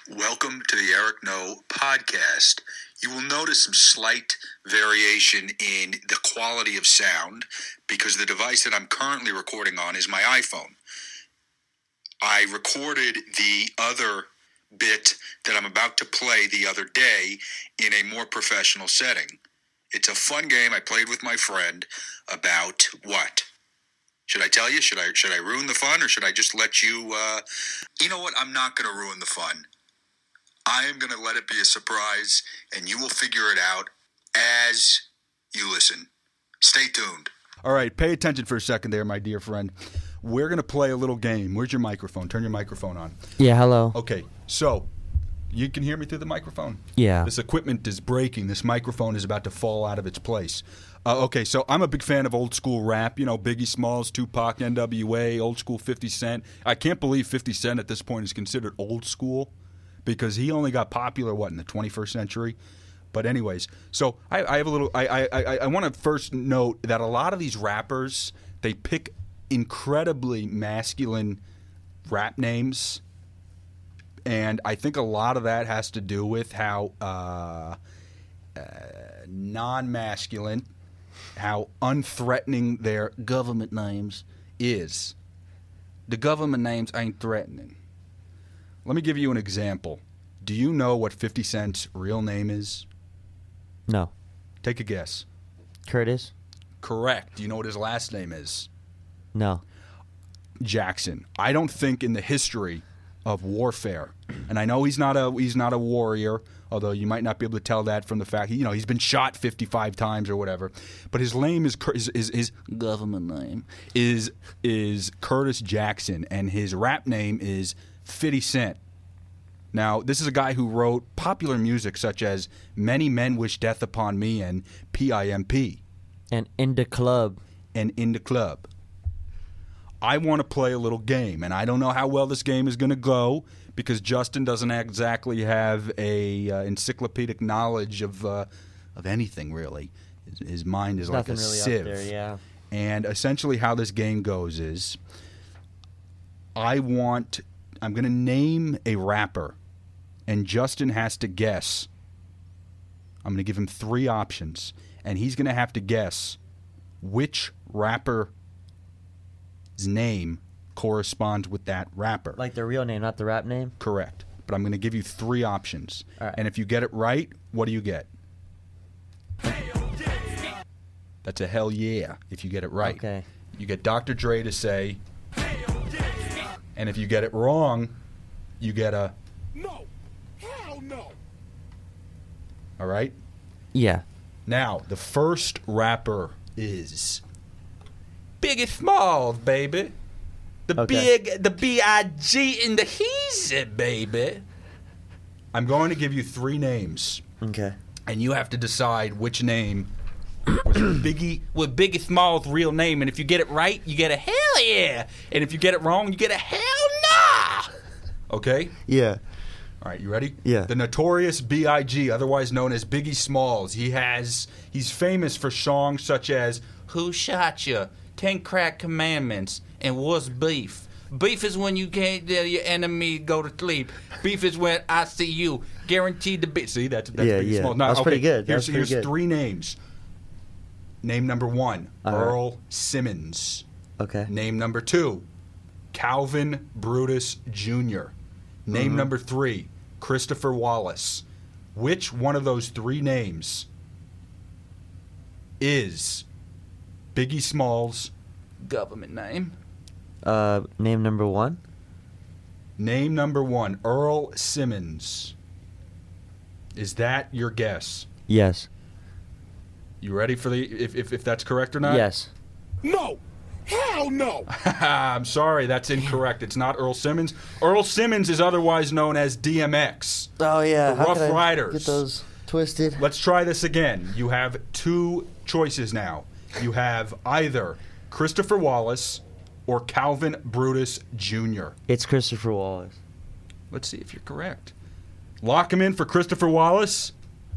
Welcome to the Eric No podcast. You will notice some slight variation in the quality of sound because the device that I'm currently recording on is my iPhone. I recorded the other bit that I'm about to play the other day in a more professional setting. It's a fun game I played with my friend about what? Should I tell you? Should I ruin the fun, or should I just let you... You know what? I'm not going to ruin the fun. I am going to let it be a surprise, and you will figure it out as you listen. Stay tuned. All right, pay attention for a second there, my dear friend. We're going to play a little game. Where's your microphone? Turn your microphone on. Yeah, hello. Okay, so you can hear me through the microphone? Yeah. This equipment is breaking. This microphone is about to fall out of its place. Okay, so I'm a big fan of old school rap. You know, Biggie Smalls, Tupac, NWA, old school 50 Cent. I can't believe 50 Cent at this point is considered old school, because he only got popular, in the 21st century? But anyways, so I have a little... I want to first note that a lot of these rappers, they pick incredibly masculine rap names, and I think a lot of that has to do with how non-masculine, how unthreatening their government names is. The government names ain't threatening. Let me give you an example. Do you know what 50 Cent's real name is? No. Take a guess. Curtis? Correct. Do you know what his last name is? No. Jackson. I don't think in the history of warfare, and I know he's not a warrior, although you might not be able to tell that from the fact he's been shot 55 times or whatever. But his name his government name is Curtis Jackson, and his rap name is 50 Cent. Now, this is a guy who wrote popular music such as Many Men Wish Death Upon Me and P.I.M.P. And In the Club. I want to play a little game, and I don't know how well this game is going to go because Justin doesn't exactly have a encyclopedic knowledge of anything, really. His mind is like a sieve. Up there, yeah. And essentially how this game goes is I'm going to name a rapper, and Justin has to guess. I'm going to give him 3 options, and he's going to have to guess which rapper's name corresponds with that rapper. Like the real name, not the rap name? Correct. But I'm going to give you 3 options. All right. And if you get it right, what do you get? That's a hell yeah if you get it right. Okay. You get Dr. Dre to say... And if you get it wrong, you get a... No. Hell no. All right? Yeah. Now, the first rapper is Biggie Smalls, baby. The B.I.G. in the Heezy, baby. I'm going to give you 3 names. Okay. And you have to decide which name was Biggie Smalls' real name. And if you get it right, you get a hell yeah. And if you get it wrong, you get a hell nah. Okay? Yeah. All right, you ready? Yeah. The notorious B.I.G., otherwise known as Biggie Smalls. He's famous for songs such as Who Shot Ya, 10 Crack Commandments, and What's Beef? Beef is when you can't tell your enemy go to sleep. Beef is when I see you. Guaranteed to be. See, that's Biggie Smalls. Now, that's pretty good. Here's 3 names. Name number 1, Earl Simmons. Okay. Name number 2, Calvin Brutus Jr. Name number 3, Christopher Wallace. Which one of those 3 names is Biggie Smalls' government name? Name number 1? Name number 1, Earl Simmons. Is that your guess? Yes. You ready for if that's correct or not? Yes. No. Hell no. I'm sorry, that's incorrect. It's not Earl Simmons. Earl Simmons is otherwise known as DMX. Oh, yeah. The Rough Riders. Get those twisted. Let's try this again. You have 2 choices now. You have either Christopher Wallace or Calvin Brutus Jr. It's Christopher Wallace. Let's see if you're correct. Lock him in for Christopher Wallace.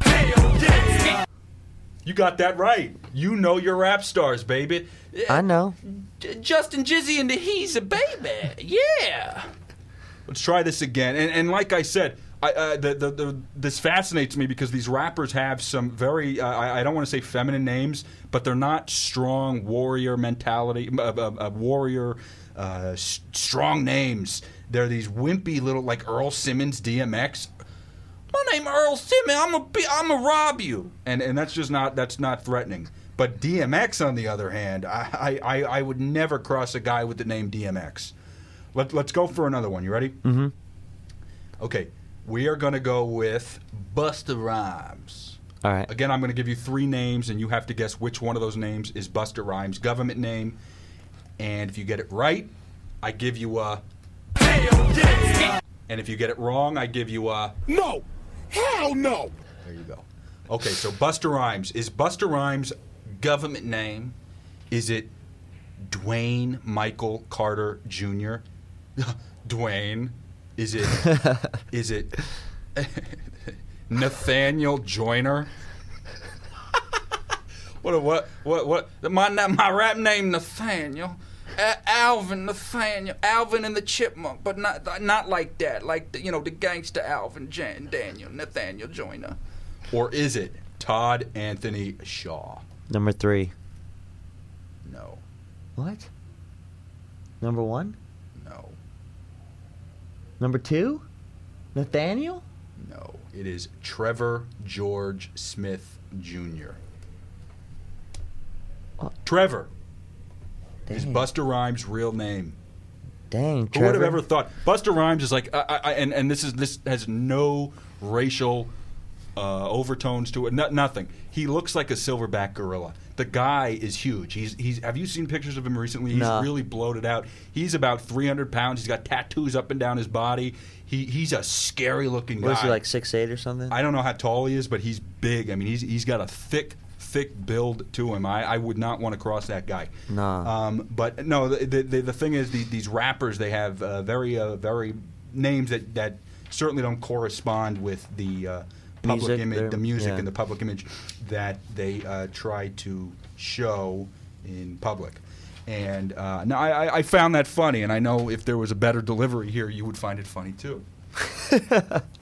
You got that right. You know your rap stars, baby. I know. Justin Jizzy and the Heezy, baby. Yeah. Let's try this again. And like I said, This fascinates me because these rappers have some very, I don't want to say feminine names, but they're not strong warrior mentality, warrior, strong names. They're these wimpy little, like Earl Simmons, DMX. My name Earl Simmons. I'm a rob you, and that's just not threatening. But DMX, on the other hand, I would never cross a guy with the name DMX. Let's go for another one. You ready? Mm-hmm. Okay, we are going to go with Busta Rhymes. All right. Again, I'm going to give you 3 names, and you have to guess which one of those names is Busta Rhymes' government name. And if you get it right, I give you a... Hell yeah! And if you get it wrong, I give you a... No! Hell no! There you go. Okay, so Busta Rhymes. Is Busta Rhymes' government name, is it Dwayne Michael Carter Jr.? Dwayne. Is it Nathaniel Joyner? What? My rap name Nathaniel. Alvin Nathaniel, Alvin and the Chipmunk, but not like that, like the gangster Alvin Daniel Nathaniel Joyner. Or is it Todd Anthony Shaw? Number 3. No. What? Number 1? No. Number 2? Nathaniel? No. It is Trevor George Smith Jr. Trevor is Busta Rhymes' real name. Dang, Who would have ever thought? Busta Rhymes is like, and this has no racial overtones to it. Nothing. He looks like a silverback gorilla. The guy is huge. He's. Have you seen pictures of him recently? He's really bloated out. He's about 300 pounds. He's got tattoos up and down his body. He's a scary looking guy. Was he like 6'8" or something? I don't know how tall he is, but he's big. I mean, he's got a thick build to him. I would not want to cross that guy. No. But no, the thing is, these rappers, they have very names that certainly don't correspond with the public image, the music and the public image that they try to show in public. And now I found that funny, and I know if there was a better delivery here, you would find it funny too.